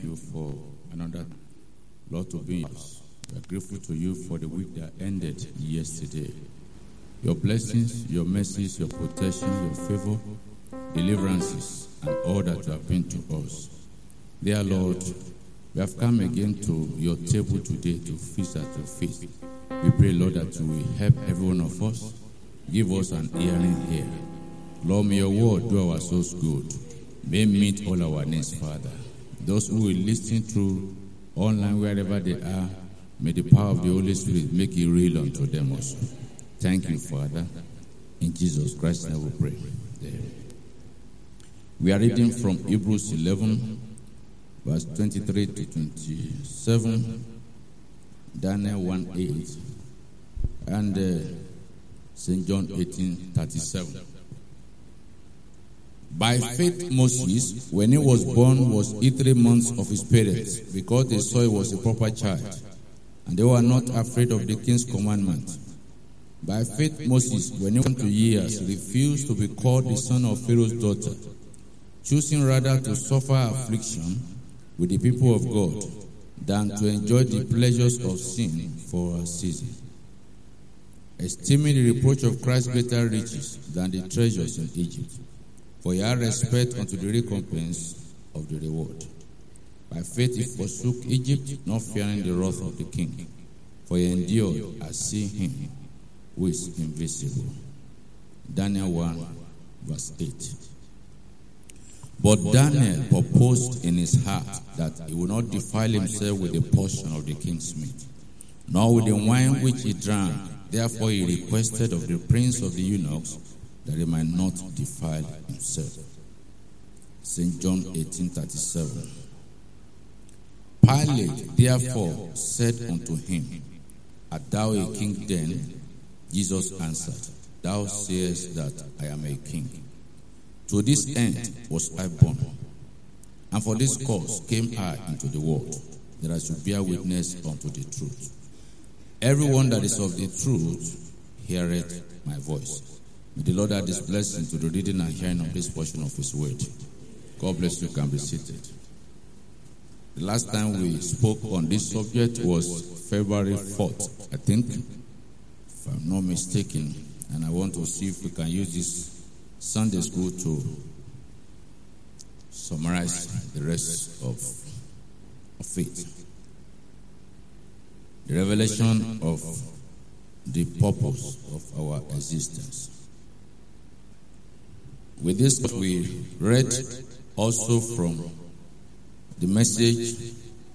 you for another lot of beings. We are grateful to you for the week that ended yesterday. Your blessings, your mercies, your protection, your favor, deliverances, and all that you have been to us. Dear Lord, we have come again to your table today to feast at your feet. We pray, Lord, that you will help every one of us. Give us an hearing here. Lord, may your word do our souls good. May meet all our needs, Father. Those who will listen through online, wherever they are, may the power of the Holy Spirit make it real unto them also. Thank you, Father. In Jesus Christ's name we pray. Amen. We are reading from Hebrews 11, verse 23 to 27, Daniel 1:8, and St. John 18:37. By faith, Moses, when he was born, was 3 months of his parents, because they saw he was a proper child, and they were not afraid of the king's commandment. By faith, Moses, when he went to years, refused to be called the son of Pharaoh's daughter, choosing rather to suffer affliction with the people of God than to enjoy the pleasures of sin for a season, esteeming the reproach of Christ greater riches than the treasures in Egypt, for he had respect unto the recompense of the reward. By faith he forsook Egypt, not fearing the wrath of the king, for he endured as seeing him who is invisible. Daniel 1, verse 8. But Daniel purposed in his heart that he would not defile himself with a portion of the king's meat, nor with the wine which he drank. Therefore he requested of the prince of the eunuchs that he might not defile himself. St. John 18:37. Pilate therefore said unto him, Art thou a king then? Jesus answered, Thou sayest that I am a king. To this end was I born, and for this cause came I into the world, that I should bear witness unto the truth. Everyone that is of the truth heareth my voice. May the Lord add this blessing to the reading and hearing of this portion of his word. God bless you. Can be seated. The last time we spoke on this subject was February 4th, I think, if I'm not mistaken, and I want to see if we can use this Sunday school to summarize the rest of it. The revelation of the purpose of our existence. With this, we read also from the message,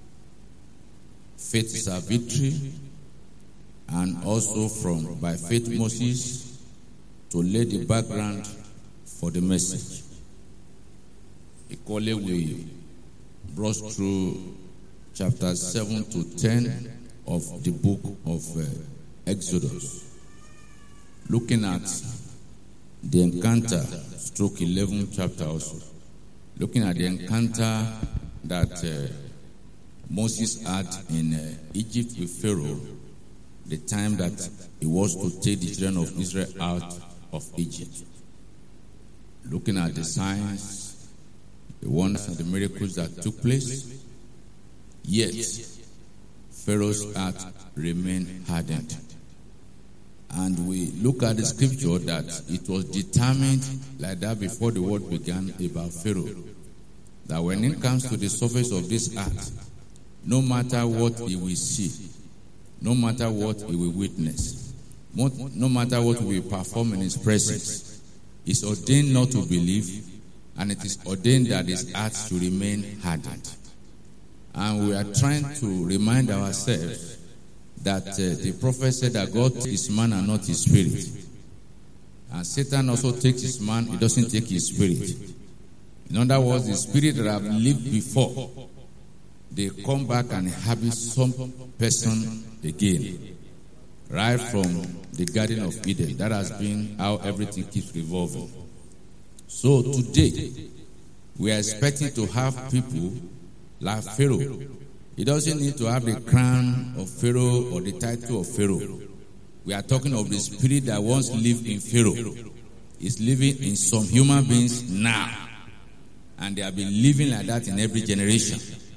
Faith is our victory, and also from By Faith Moses, to lay the background for the message. Equally, we brushed through chapters 7 to 10 of the book of Exodus, looking at the encounter, stroke 11 chapter also, looking at the encounter that Moses had in Egypt with Pharaoh, the time that he was to take the children of Israel out of Egypt. Looking at the signs, the wonders and the miracles that took place, yet Pharaoh's heart remained hardened. And we look at the scripture that it was determined like that before the word began about Pharaoh, that when it comes to the surface of this earth, no matter what he will see, no matter what he will witness, no matter what he will perform in his presence, it's ordained not to believe, and it is ordained that his heart should remain hardened. And we are trying to remind ourselves that the prophet said that God is man and not his spirit. And Satan also takes his man, he doesn't take his spirit. In other words, the spirit that have lived before, they come back and inhabit some person again. Right from the Garden of Eden. That has been how everything keeps revolving. So today, we are expecting to have people like Pharaoh. He doesn't need to have the crown of Pharaoh or the title of Pharaoh. We are talking of the spirit that once lived in Pharaoh. It's living in some human beings now. And they have been living like that in every generation.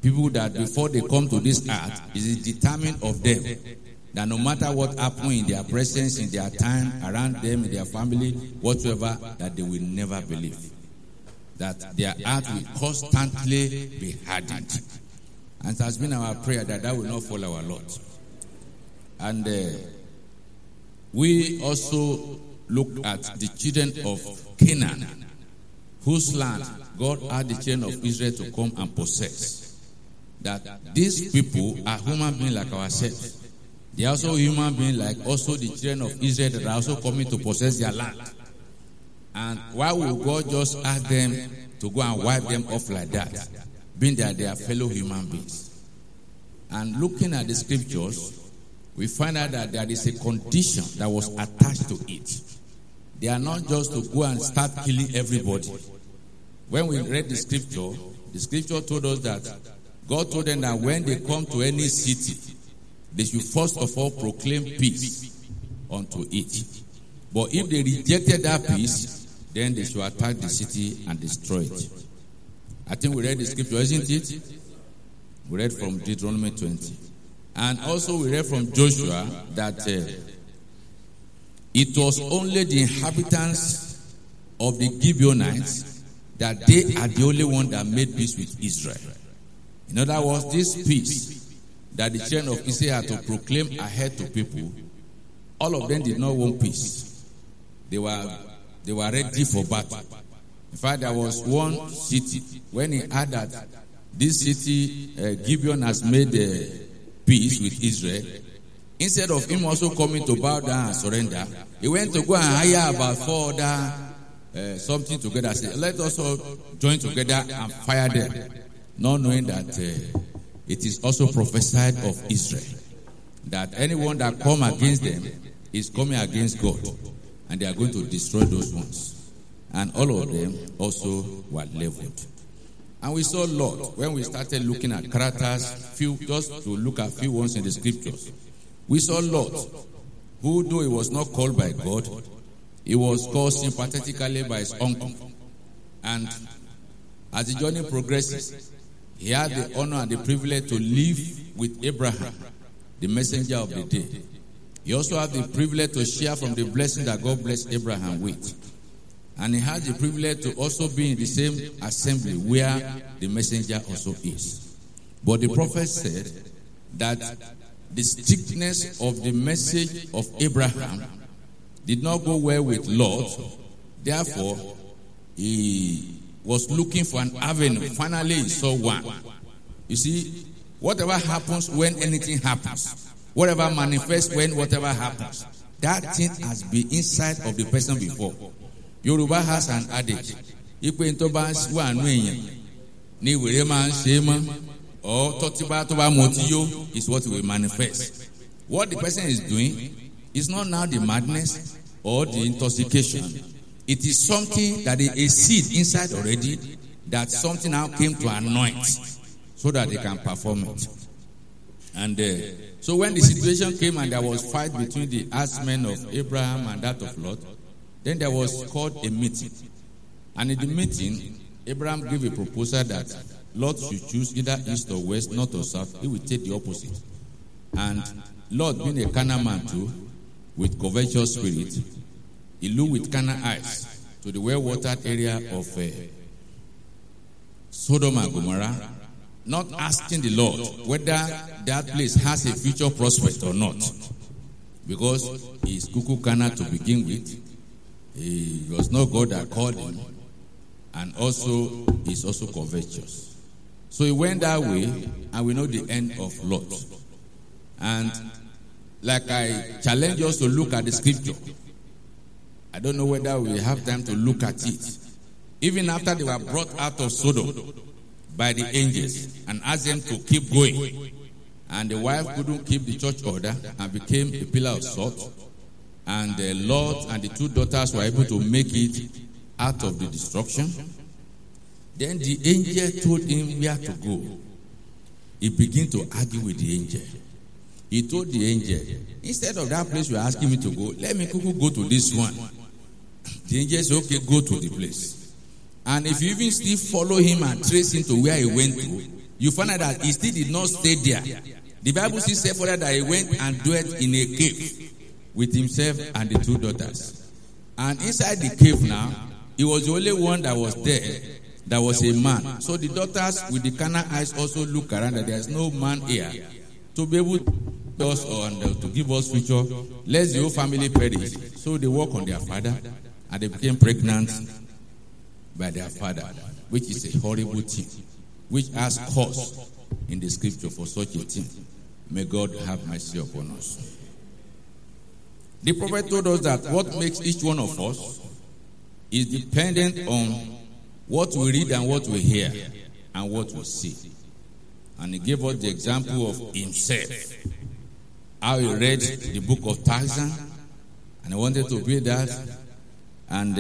People that before they come to this earth, it is determined of them that no matter what happens in their presence, in their time, around them, in their family, whatsoever, that they will never believe. That their heart will constantly be hardened. And it has been our prayer that will not fall our lot. And we also look at the children of Canaan, whose land God had the children of Israel to come and possess. That these people are human beings like ourselves. They are also human beings like also the children of Israel that are also coming to possess their land. And why would God just ask them to go and wipe them off like that, being that they are fellow human beings? And looking at the scriptures, we find out that there is a condition that was attached to it. They are not just to go and start killing everybody. When we read the scripture told us that God told them that when they come to any city, they should first of all proclaim peace unto it. But if they rejected that peace, then they should attack the city and destroy it. I think we read the scripture, isn't it? We read from Deuteronomy 20. And also we read from Joshua that it was only the inhabitants of the Gibeonites that they are the only one that made peace with Israel. In other words, this peace that the children of Israel had to proclaim ahead to people, all of them did not want peace. They were ready for battle. In fact, there was one city, when he heard that this city, Gibeon, has made peace with Israel, instead of him also coming to bow down and surrender, he went to go and hire about 4 other something together. Say, let us all join together and fire them, not knowing that it is also prophesied of Israel that anyone that come against them is coming against God, and they are going to destroy those ones. And all of them also were leveled. And we saw Lot when we started looking at characters, just to look at few ones in the scriptures. We saw Lot, who, though he was not called by God, he was called sympathetically by his uncle. And as the journey progresses, he had the honor and the privilege to live with Abraham, the messenger of the day. He also had the privilege to share from the blessing that God blessed Abraham with. And he had the privilege to also be in the same assembly where the messenger also is. But the prophet said that the strictness of the message of Abraham did not go well with Lot. Therefore, he was looking for an avenue. Finally, he saw one. You see, whatever happens when anything happens, whatever manifests when whatever happens, that thing has been inside of the person before. Yoruba has an adage. Ipe into ba wa nu eyan ni were ma se mo or totiba to ba motiyo is what will manifest. What the person is doing is not now the madness or the intoxication. It is something that is a seed inside already that something now came to anoint so that they can perform it. And so when the situation came and there was fight between the herdsmen of Abraham and that of Lot, then there was called a meeting. And in the meeting, Abraham gave a proposal that Lot should choose either east or west, north or south. He would take the opposite. And Lot, being a Canaan man too, with covetous spirit, he looked with Canaan eyes to the well-watered area of Sodom and Gomorrah, not asking the Lord whether that place has a future prospect or not. Because he is Kuku Canaan to begin with. He was not God that called him, and also he's also covetous. So he went that way, and we know the end of Lot. And like I challenge us to look at the scripture, I don't know whether we have time to look at it. Even after they were brought out of Sodom by the angels and asked them to keep going, and the wife couldn't keep the church order and became a pillar of salt, and Lot and the 2 daughters were able to make it out of the destruction. Then the angel told him where to go. He began to argue with the angel. He told the angel, instead of that place you're asking me to go, let me go to this one. The angel said, okay, go to the place. And if you even still follow him and trace him to where he went to, you find out that he still did not stay there. The Bible still said further that he went and dwelt in a cave with himself and the 2 daughters. And inside the cave now, he was the only one that was there that was a man. So the daughters with the carnal eyes also look around that there is no man here to be able to us or to give us future. Let the whole family perish. So they work on their father and they became pregnant by their father, which is a horrible thing, which has cause in the scripture for such a thing. May God have mercy upon us. The prophet told us that what makes each one of us is dependent on what we read and what we hear and what we see. And he gave us the example of himself. How he read the book of Tarzan and he wanted to be that, and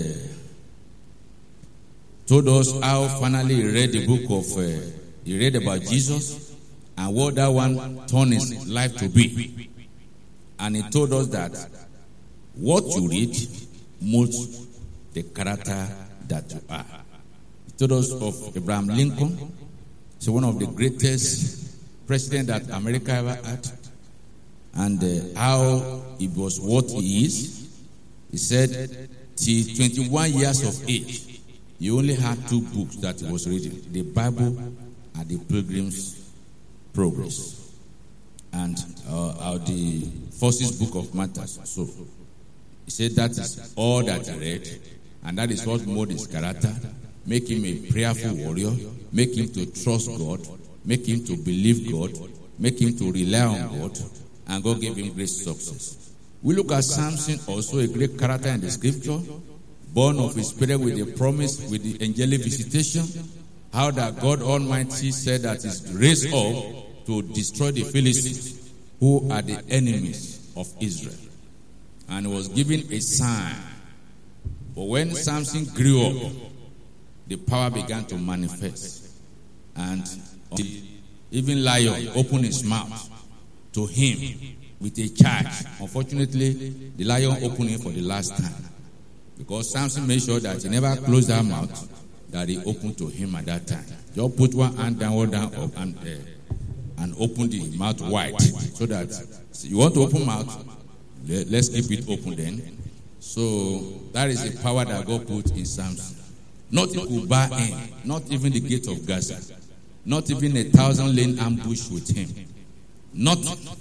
told us how finally he read the book of he read about Jesus and what that one turned his life to be. And he told us that what you read molds the character that you are. He told us of Abraham Lincoln. He's one of the greatest presidents that America ever had. And how he was what he is. He said, till 21 years of age, he only had 2 books that he was reading, the Bible and the Pilgrim's Progress, and the Forces Book of Matters. So he said that is all that he read, and that is what molded his character, make him a prayerful warrior, make him to trust God, make him to believe God, make him to rely on God, and God gave him great success. We look at Samson, also a great character in the scripture, born of his spirit with a promise, with the angelic visitation, how that God Almighty said that he's raised up to destroy the Philistines, who are the enemies of Israel. And was given a sign. But when Samson grew up, the power began to manifest. And even lion opened his mouth to him with a charge. Unfortunately, the lion opened it for the last time, because Samson made sure that he never closed that mouth that he opened to him at that time. Just put one hand down up and open the mouth wide, so that you want to open mouth, let's keep it open then. So that is the power that God put in Samson. Nothing could bar him, not even the gate of Gaza, not even 1,000 lane ambush with him. Not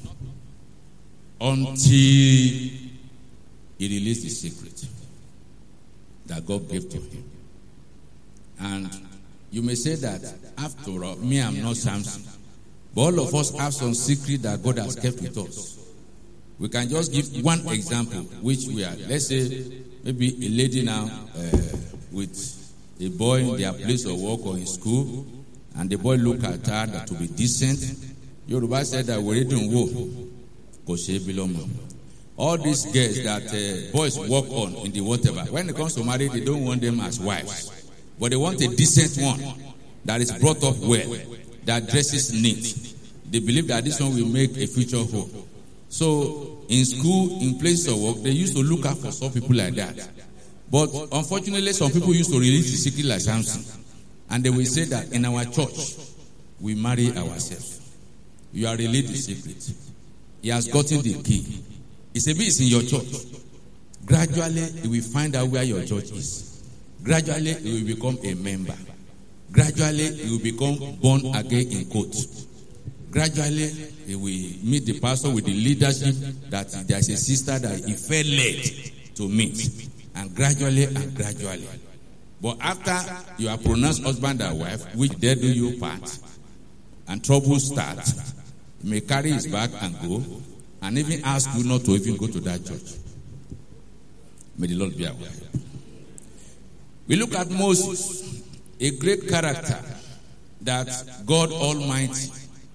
until he released the secret that God gave to him. And you may say that, after all, me, I'm not Samson. But all of us have some secret that God has kept with us. We can just give one example, which we are. Let's say maybe a lady now with a boy in their place of work or in school, and the boy look at her to be decent. Yoruba said that we don't go. All these girls that boys work on in the whatever, when it comes to marriage, they don't want them as wives, but they want a decent one that is brought up well, that dresses neat. They believe that this one will make a future home. So in school, in places of work, they used to look out for some people like that. But unfortunately, some people used to release the secret like Samson, and they will say that in our church we marry ourselves. You are released the secret. He has gotten the key. It's a bit in your church. Gradually, you will find out where your church is. Gradually, you will become a member. Gradually, you will become born again in quotes. Gradually, you will meet the pastor with the leadership that there's a sister that he felt led to meet. And gradually. But after you are pronounced husband and wife, which they do you part, and trouble starts, he may carry his bag and go, and even ask you not to even go to that church. May the Lord be our help. We look at Moses, a great character that God Almighty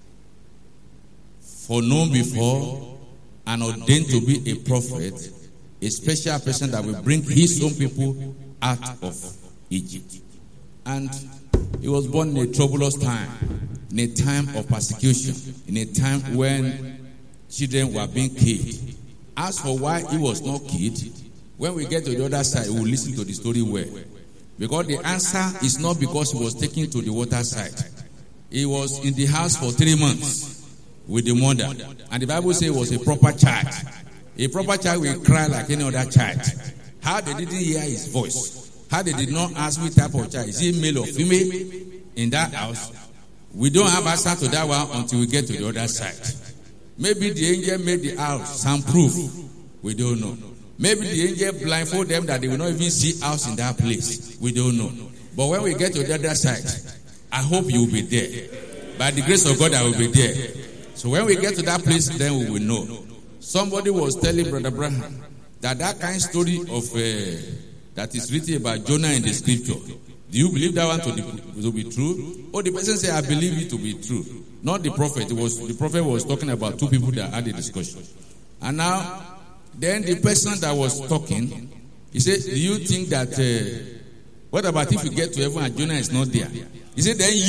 foreknown before and ordained to be a prophet, a special person that will bring his own people out of Egypt. And he was born in a troublous time, in a time of persecution, in a time when children were being killed. As for why he was not killed, when we get to the other side, we will listen to the story well. Because the answer is not because he was taken to the water side. He was in the house for 3 months with the mother. And the Bible says it was a proper child. A proper child will cry like any other child. How they didn't hear his voice. How they did not ask which type of child. Is he male or female in that house? We don't have answer to that one until we get to the other side. Maybe the angel made the house soundproof. We don't know. Maybe the angel blindfold them that they will not even see house in that place. We don't know. But when we get to the other side, I hope you will be there. By the grace of God, I will be there. So when we get to that place, then we will know. Somebody was telling Brother Abraham that kind of story of that is written about Jonah in the scripture. Do you believe that one to be true? Oh, the person said, I believe it to be true. Not the prophet. The prophet was talking about two people that had a discussion. And now, then the person that was talking, he said, do you think that, what about if you get to heaven and Jonah is not there? He said, then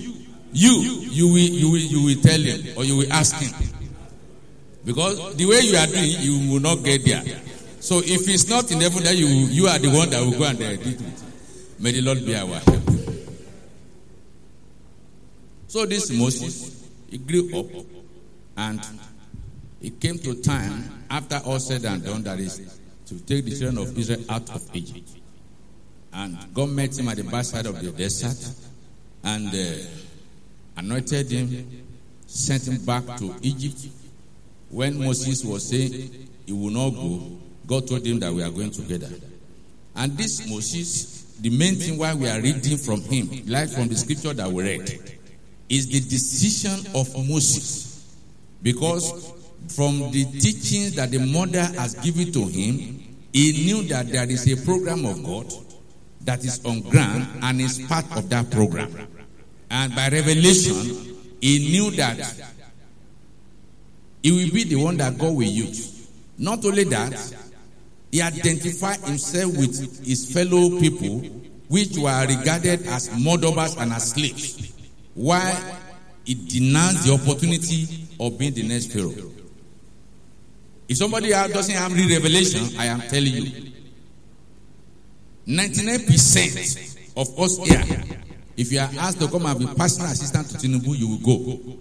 you will tell him or you will ask him. Because the way you are doing, you will not get there. So if it's not in heaven, then you are the one that will go and do it. May the Lord be our help. So this Moses, he grew up and it came to time after all said and done, that is to take the children of Israel out of Egypt. And God met him at the backside of the desert and anointed him, sent him back to Egypt. When Moses was saying he will not go, God told him that we are going together. And this Moses, the main thing why we are reading from him, like from the scripture that we read, is the decision of Moses. Because from the teachings that the mother has given to him, he knew that there is a program of God that is on ground and is part of that program. And by revelation, he knew that he will be the one that God will use. Not only that, he identified himself with his fellow people, which were regarded as murderers and as slaves, while he denounced the opportunity of being the next Pharaoh. If somebody doesn't have real revelation, I am telling you, 99% of us here, if you are asked to come and be personal assistant to Tinubu, you will go.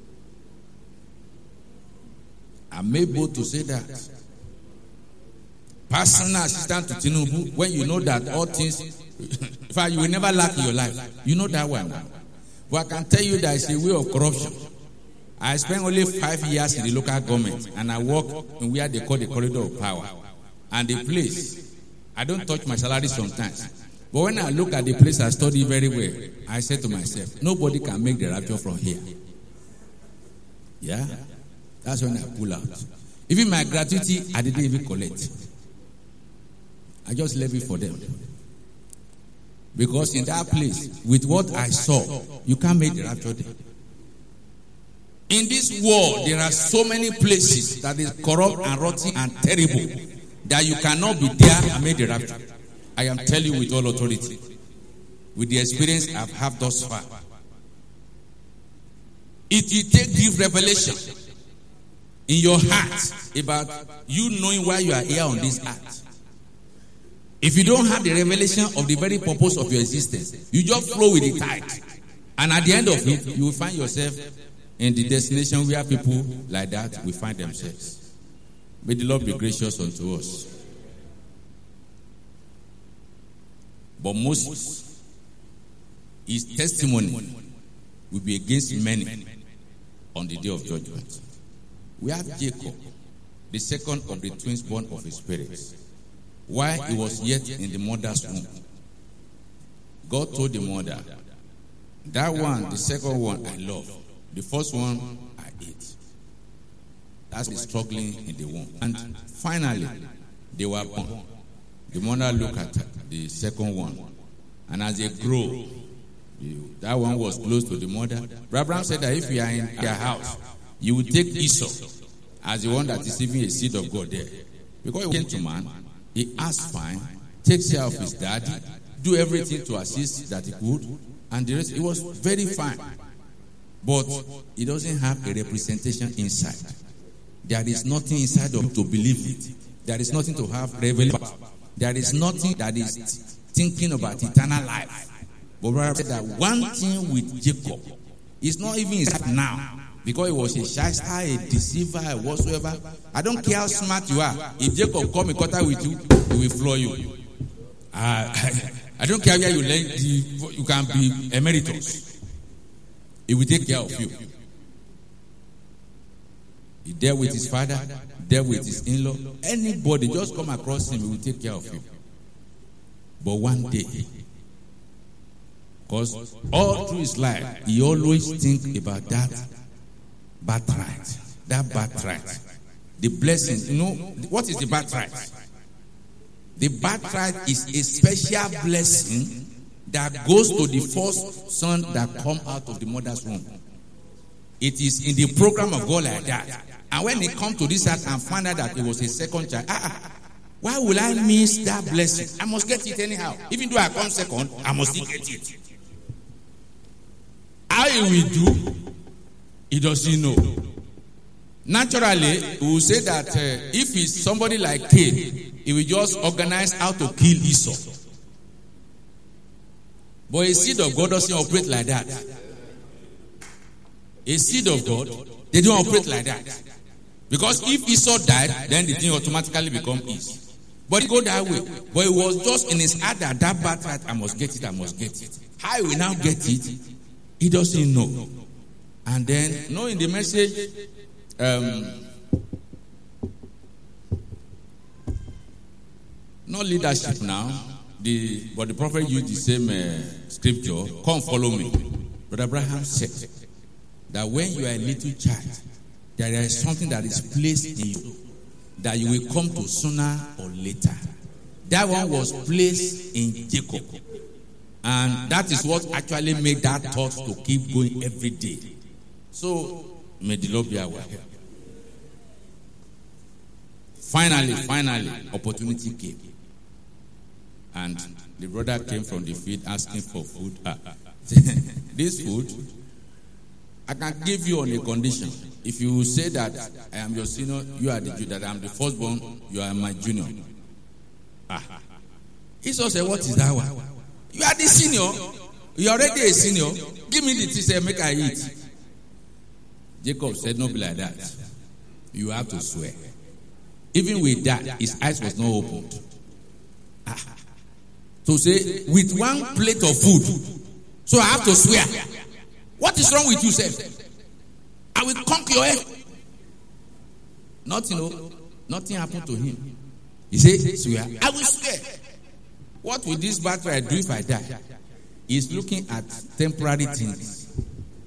I'm able to say that. Personal assistant to Tinubu, when you know that all things, in fact, you will never lack in your life. You know that one. But I can tell you there is a way of corruption. I spent only 5 years in the local government, and I work in where they call the corridor of power. And the place, I don't touch my salary sometimes. But when I look at the place I study very well, I say to myself, nobody can make the rapture from here. Yeah? That's when I pull out. Even my gratuity, I didn't even collect. I just left it for them. Because in that place, with what I saw, you can't make the rapture there. In this world, there are so many places that is corrupt and rotten and terrible that you cannot be there and make the rapture. I am telling you with all authority, with the experience I've had thus far. It will take deep revelation in your heart about you knowing why you are here on this earth. If you don't have the revelation of the very purpose of your existence, you just flow with the tide. And at the end of it, you will find yourself in the destination where people like that will find themselves. May the Lord be gracious unto us. But Moses, his testimony will be against many on the day of judgment. We have Jacob, the second of the twins born of his parents. While he was yet in the mother's womb, God told the mother, that one, the second one, I love. The first one, I ate. That's the struggling in the womb. And finally, they were born. The mother looked at the second one. And as they grow, that one was close to the mother. Abraham said that if you are in their house, you will take Esau as the one that is even a seed of God there. Because he came to man, he asked fine, takes care of his daddy, do everything to assist that he could, and the rest, it was very fine. But he doesn't have a representation inside. There is nothing inside of him to believe it. There is nothing to have revelation. There is nothing that is thinking about eternal life. But Abraham said that one thing with Jacob, It's not even his heart now. Because he was a shyster, a deceiver, a whatsoever. I don't care how smart you are. If Jacob come in contact with you, he will floor you. I don't care where you learn. You can be emeritus. He will take care of you. He dealt with his father, dealt with his in-law. Anybody, just come across him, he will take care of you. But one day, because all through his life, he always think about that birthright. That birthright. The blessing. You know, what is the birthright? The birthright is a special blessing that goes to the first son that come out of the mother's womb. It is in the program of God like that. And when they come to this earth and find out that it was a second child, why will I miss that blessing? I must get it anyhow. Even though I come second, I must still get it. How he will do, he doesn't know. Naturally, we will say that if it's somebody like Cain, he will just organize how to kill Esau. But a seed of God doesn't operate like that. A seed of God, they don't operate like that. Because if Esau died, then the thing automatically becomes his. But it go that way. But it was just in his heart that birthright, I must get it, I must get it. How he will now get it, he doesn't know. And then, in the message, not leadership now, but the prophet used the same scripture. Come follow me. Brother Abraham said that when you are a little child, there is something that is placed in you that you will come to sooner or later. That one was placed in Jacob. And that is what actually made that thought to keep going every day. So, may the Lord be our help. Finally, opportunity came. And the brother came from the field asking for food. This food, I can give you on a condition. If you say that I am your senior, you are the junior, that I am the firstborn, you are my junior. Esau said, what is that one? You are the senior. You are already a senior. Give me the tea, make I eat. Jacob said, no be like that. You have to swear. Even with that, his eyes was not opened. So say, with one plate of food, so I have to swear. What is wrong with you, sir? I will conquer your head. Nothing happened to him. He said, swear. I will swear. What will this birthright do if I die? He's looking at temporary things.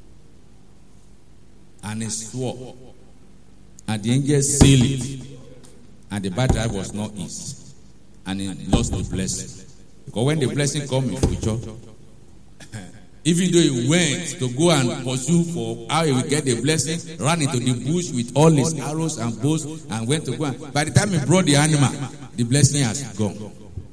And he swore. And the angel sealed it. And the birthright was not his. And he lost the blessing. Because when the blessing comes in future, even though he went to go and pursue for how he will get the blessing, ran into the bush with all his arrows and bows and went to go and, by the time he brought the animal, the blessing has gone.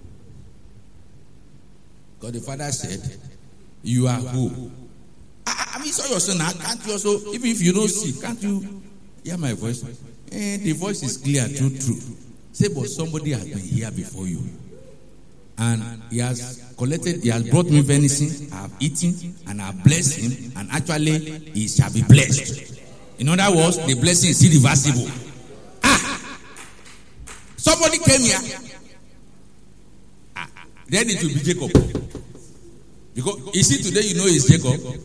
God the father said, you are who? I mean, so your son, can't you also, even if you don't see, can't you hear my voice? The voice is clear, true. Say, but somebody has been here before you. And he has brought me venison, I have eaten, and I have blessed him, and actually, he shall be blessed. In other words, the blessing is irreversible. Somebody came here. Then it will be Jacob. Because, you see, today you know it's Jacob.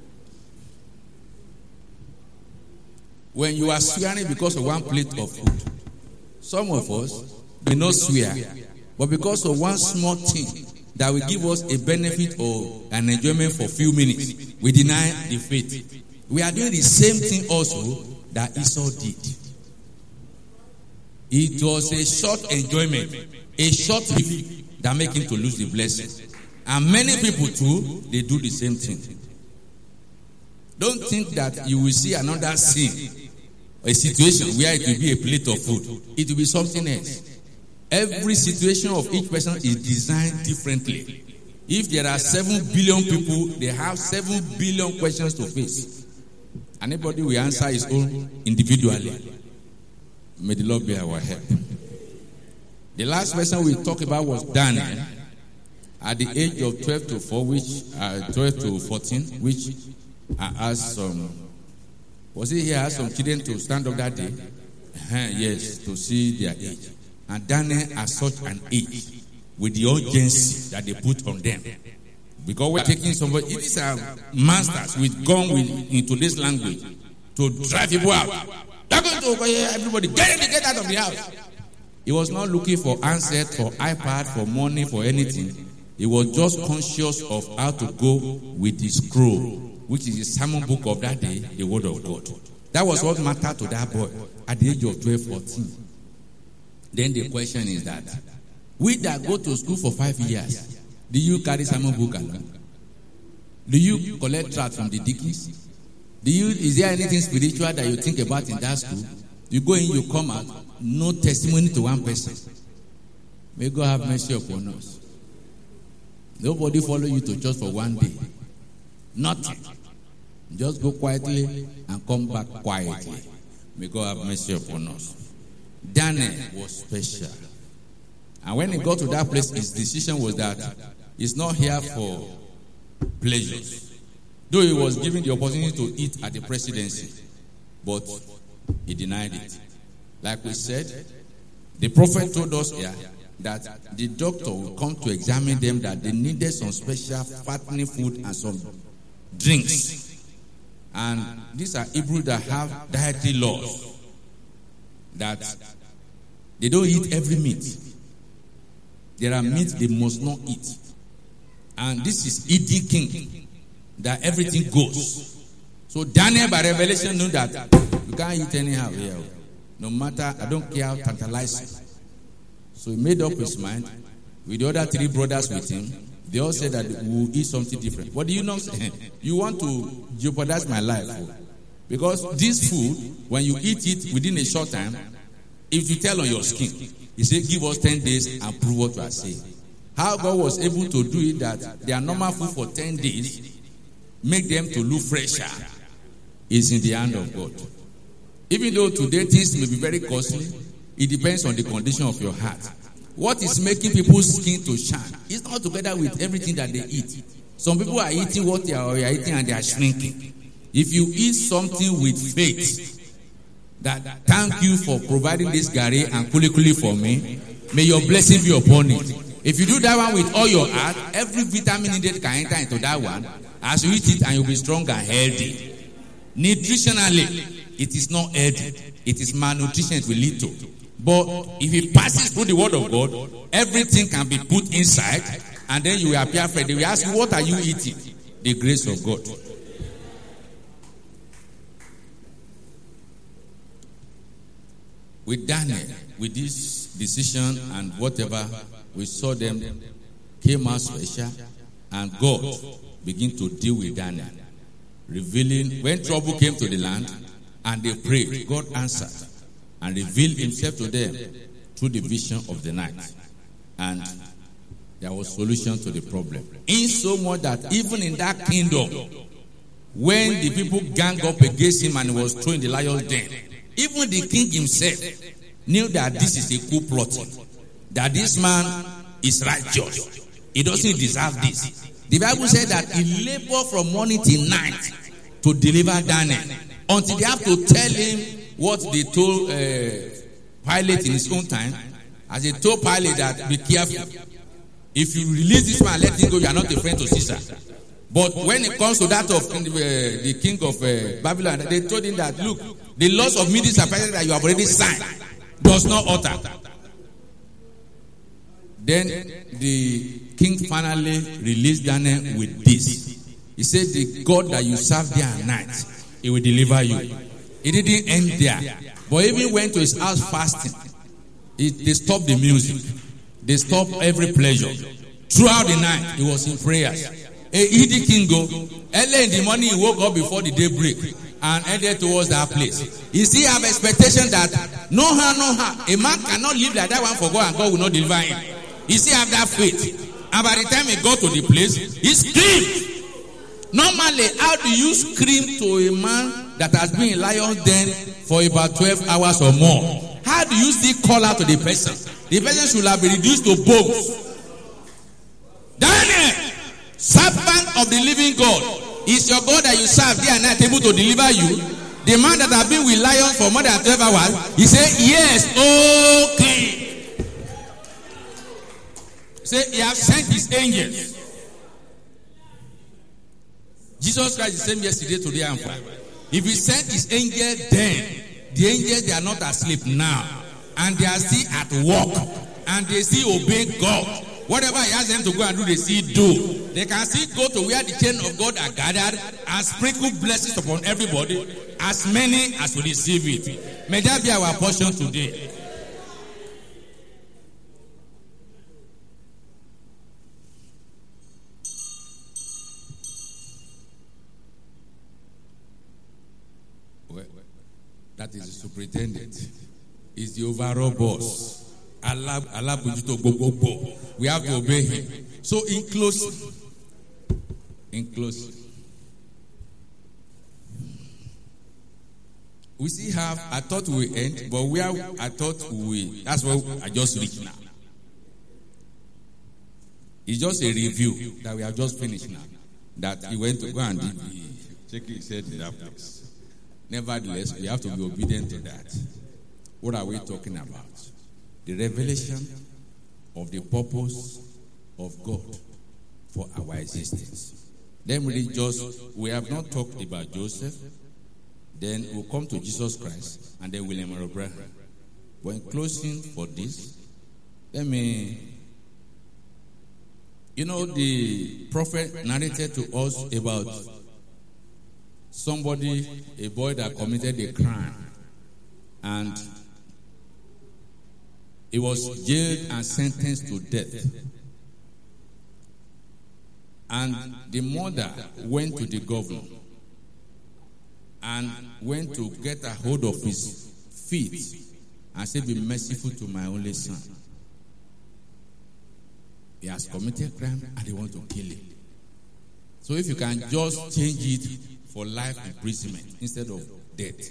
When you are swearing because of one plate of food, some of us will not swear, but because of one small thing that will give us a benefit or an enjoyment for a few minutes, we deny the faith. We are doing the same thing also that Esau did. It was a short enjoyment, a short relief that make him to lose the blessing. And many people too, they do the same thing. Don't think that you will see another scene, a situation where it will be a plate of food. It will be something else. Every situation of each person is designed differently. If there are 7 billion people, they have 7 billion questions to face. Anybody will answer his own individually. May the Lord be our help. The last person we talked about was Daniel. At the age of 12 to 14, which I asked was it here? I asked some children to stand up that day. Yes, to see their age. And Daniel has such an age with the urgency that they put on them. Because we're taking somebody, these are masters with gun in today's language to drive people out. They're going to everybody get out of the house. He was not looking for answers, for iPad, for money, for anything. He was just conscious of how to go with the scroll, which is the sermon book of that day, the word of God. That was what mattered to that boy at the age of 12, 14. Then the question is that, we that go to school for 5 years, do you carry sermon book along? Do you collect tracts from the deacons? Is there anything spiritual that you think about in that school? You go in, you come out, no testimony to one person. May God have mercy upon us. Nobody follow you to church for one day. Nothing. Just go quietly and come back quietly. May God have mercy upon us. Daniel was special. And when he got to that place, his decision was that he's not here for pleasures. Though he was given the opportunity to eat at the presidency, but he denied it. Like we said, the prophet told us here that the doctor will come to examine them, that they needed some special fattening food and some drinks. And these are Hebrews that have dietary laws, that they don't eat every meat. There are meats they must not eat. And this is E.D. King, that everything goes. So Daniel, by revelation, knew that you can't eat anyhow here. No matter, I don't care how tantalizing. So he made up his mind with the other 3 brothers with him. They all said that we'll eat something different. What do you know? You want to jeopardize my life. Because this food, when you eat it within a short time, if you tell on your skin, he said, give us 10 days and prove what you are saying. How God was able to do it, that their normal food for 10 days make them to look fresher, is in the hand of God. Even though today things may be very costly, it depends on the condition of your heart. What is making people's skin to shine is not together with everything that they eat. Some people are eating what they are eating and they are shrinking. If you eat something with faith, that thank you for providing this gari and kuli for me, may your blessing be upon it. If you do that one with all your heart, every vitamin needed can enter into that one. As you eat it, and you'll be strong and healthy. Nutritionally, it is not healthy. It is malnutrition it will lead to. But if it passes through the word of God, everything can be put inside, and then you will appear afraid. They will ask you, what are you eating? The grace of God. With Daniel, with this decision and whatever, we saw them came out special, and God began to deal with Daniel, revealing when trouble came to the land and they prayed, God answered and revealed himself to them through the vision of the night. And there was solution to the problem. In so much that even in that kingdom, when the people gang up against him and he was thrown in the lion's den, even the king himself knew that this is a coup plot, that this man is righteous. He doesn't deserve this. The Bible said that he labored from morning till night to deliver Daniel, until they have to tell him what they told Pilate in his own time. As they told Pilate that, be careful. If you release this man, let him go, you are not a friend to Caesar. But when it comes to that of the king of Babylon, they told him that, look, the laws of Medes and Persia that you have already signed does not alter. Then the king finally released Daniel with this. He said, the God that you serve day and night, he will deliver you. It didn't end there. But even went to his house fasting. They stopped the music. They stopped every pleasure. Throughout the night, he was in prayers. E.D. King go, early in the morning he woke up before the daybreak and headed towards that place. He still have expectation that no harm. A man cannot live like that one for God and God will not deliver him. He still have that faith. And by the time he got to the place, he screamed. Normally, how do you scream to a man that has been in lion's den for about 12 hours or more? How do you still call out to the person? The person should have been reduced to bones. Daniel, servant of the living God, Is your God that you serve day and night able to deliver you? The man that has been with lions for more than 12 hours, he said, yes, okay. He said, he has sent his angels. Jesus Christ is the same yesterday, today, and forever. If he sent his angel then, the angels, they are not asleep now. And they are still at work. And they still obey God. Whatever he has them to go and do, they still do. They can still go to where the children of God are gathered and sprinkle blessings upon everybody, as many as will receive it. May that be our portion today. Well, that is the superintendent. Is the overall boss. Allah, we have to obey him. So in closing, we still have, I thought we will end, but that's where I just reached now. It's just a review that we have just finished now. That he went to go and check his head in that place. Nevertheless, we have to be obedient to that. What are we talking about? The revelation of the purpose of God for our existence. Then we have not talked about Joseph. Then we'll come to Jesus Christ and then William Abraham. When closing for this, the prophet narrated to us about somebody, a boy that committed a crime, and he was jailed and sentenced to death. And the mother went to the governor and went to get a hold of his feet and said, be merciful to my only son. He has committed crime and they want to kill him. So if you can just change it for life imprisonment instead of death.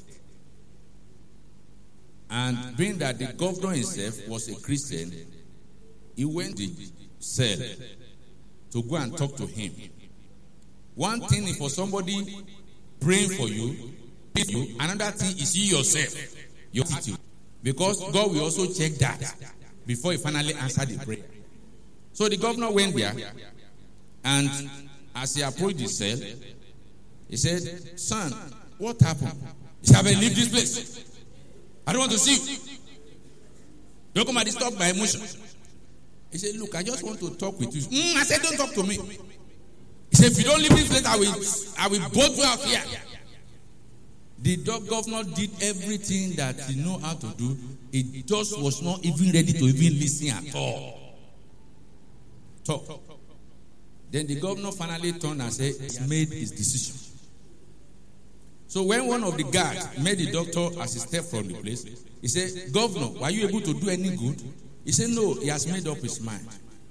And being that the governor himself was a Christian, he went to the cell to go and talk to him. One thing is for somebody praying for you. Another thing is you yourself, your attitude. Because God will also check that before he finally answered the prayer. So the governor went there, and as he approached the cell, he said, son, what happened? He said, leave this place. I don't want to see you. Don't come and disturb my emotion. He said, look, I just want to talk with you. I said, don't talk to me. He said, if you don't leave this place, I will both you out here. The governor did everything that he know how to do. He just was not even ready to even listen at all. Talk. Then the governor finally turned and said, he's made his decision. So when one of the guards made the doctor as he stepped from the place, he said, Governor, were you able to do any good? He said, no, he has made up his mind.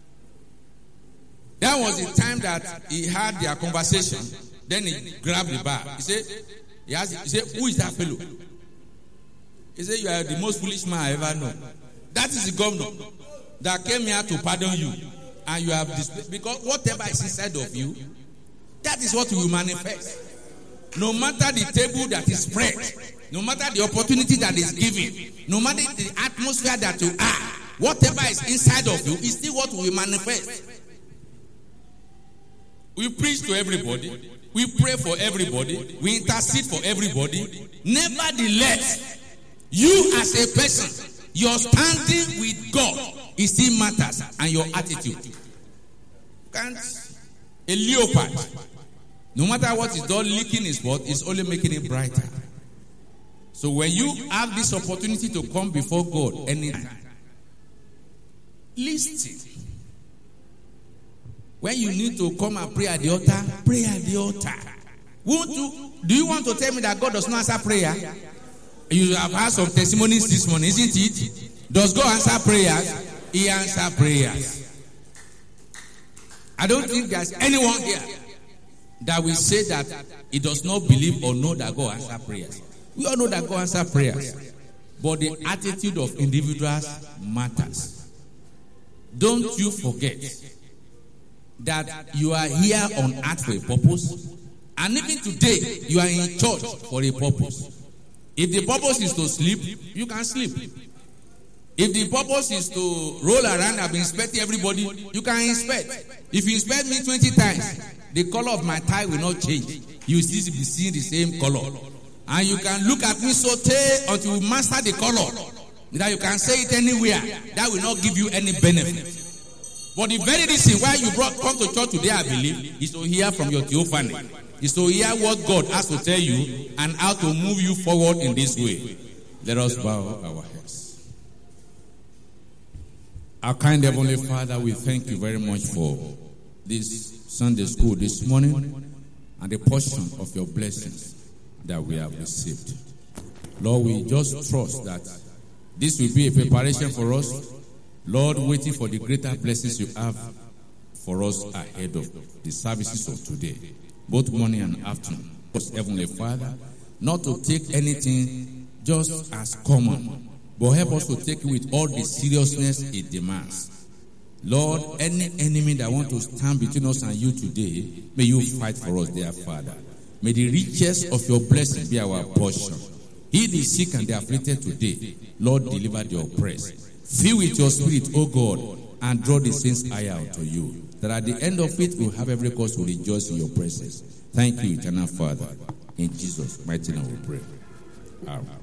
That was the time that he had their conversation. Then he grabbed the bar. He said, who is that fellow? He said, you are the most foolish man I ever know. That is the governor that came here to pardon you. And you have displayed, because whatever is inside of you, that is what will manifest. No matter the table that is spread, no matter the opportunity that is given, no matter the atmosphere that you are, whatever is inside of you is still what will manifest. We preach to everybody. We pray for everybody. We intercede for everybody. Nevertheless, you as a person, your standing with God, it still matters, and your attitude. Can't a leopard, no matter what is done, licking his spot is only making it brighter. So when you have this opportunity to come before God anytime, listen. When you need to come and pray at the altar, pray at the altar. Do you want to tell me that God does not answer prayer? You have had some testimonies this morning, isn't it? Does God answer prayers? He answers prayers. I don't think there's anyone here that will say that he does not believe or know that God answers prayers. We all know that God answers prayers. But the attitude of individuals matters. Don't you forget that you are here on earth for a purpose. And even today, you are in church for a purpose. If the purpose is to sleep, you can sleep. If the purpose is to roll around and be inspecting everybody, you can inspect. If you inspect me 20 times, the color of my tie will not change. You will still be seeing the same color. And you can look at me saute until you master the color. That you can say it anywhere. That will not give you any benefit. But the very reason why you come to church today, I believe, is to hear from your theophany. Is to hear what God has to tell you and how to move you forward in this way. Let us bow our heads. Our kind Heavenly Father, we thank you very much for this Sunday school this morning and the portion of your blessings that we have received. Lord, we just trust that this will be a preparation for us. Lord, waiting for the greater blessings you have for us ahead of the services of today, both morning and afternoon. Heavenly Father, not to take anything just as common, but help us to take it with all the seriousness it demands. Lord, any enemy that wants to stand between us and you today, may you fight for us, dear Father. May the riches of your blessing be our portion. Heal the sick and the afflicted today. Lord, deliver the oppressed. Fill with your spirit, O God, and draw the saints higher unto you, that at the end of it we'll have every cause to rejoice in your presence. Thank you, eternal Father. In Jesus' mighty name we pray. Amen.